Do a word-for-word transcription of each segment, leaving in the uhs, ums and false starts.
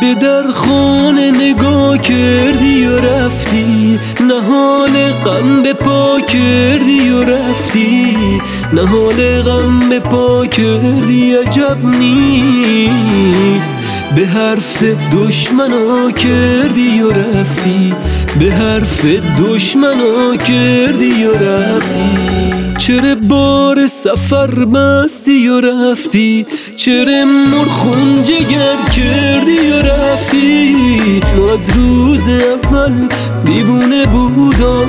به در خانه نگاه کردی و رفتی، نهال غم به پا کردی و رفتی، نهال غم به پا کردی. عجب نیست به حرف دشمنا کردی و رفتی، به حرف دشمنا کردی و رفتی. چرا بار سفر بستی و رفتی، چرا مرخون جگر کردی و رفتی. ما از روز اول دیوونه بودم،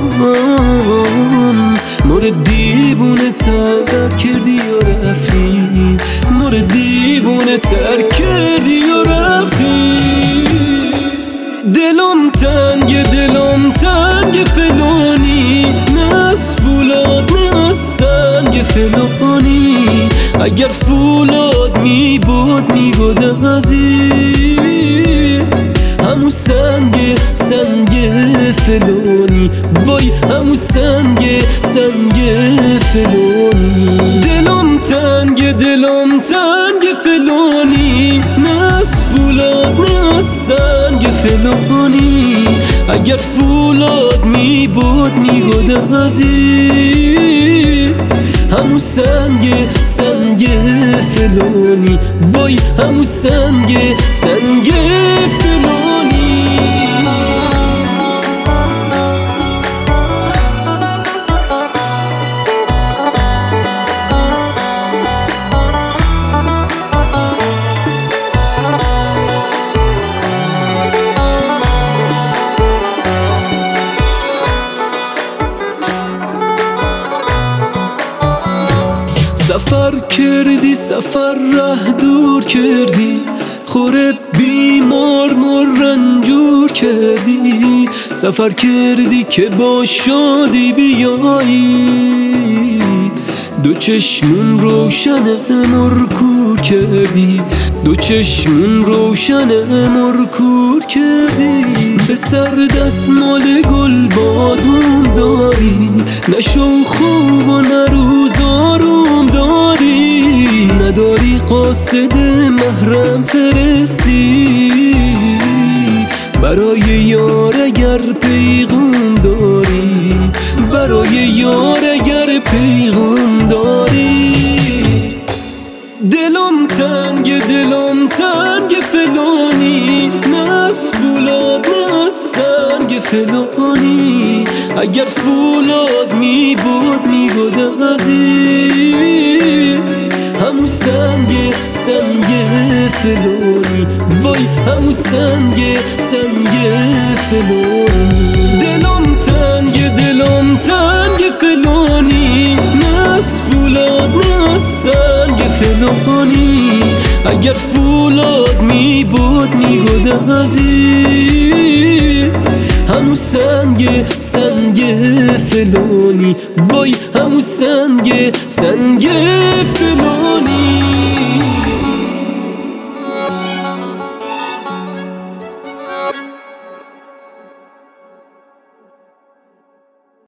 ما رو دیوونه تر کردی و رفتی، ما رو دیوونه تر کردی و رفتی. دلم تنگ دلم تنگ فلانی، نه از فولاد نه از سنگ فلانی. اگر فولاد می بود می بود عزیز، همون سنگ سنگ فلانی، وای همون سنگ سنگ فلانی. دلم تنگ دلم تنگ فلانی، نه از فولاد نه از سنگ فلانی. اگر فولاد می بود می بود عزیز، همون سنگ سنگ فلانی، وای همون سنگ سنگ فلانی. سفر کردی سفر ره دور کردی، خوره بیمار مر رنجور کردی. سفر کردی که با شادی بیایی، دو چشمون روشن مرکور کردی، دو چشمون روشن مرکور کردی. به سر دستمال گل بادوم داری، نشو خوب و نه روز آروم داری. نداری قاصد محرم فرستی، برای یار اگر پیغام داری، برای یار اگر پیغام داری. دلم تنگ دلم تنگ فلانی، نه از فولاد نه از سنگ فلانی. اگر فولاد می بود می بود عزیز، همون سنگ سنگ فلانی، وای همون سنگ سنگ فلانی. دلم تنگ دلم تنگ فلانی، نه از فولاد نه از سنگ فلانی. اگر فولاد می بود می بود عزیز، همون سنگ سنگ فلانی، وای همون سنگ سنگ فلانی.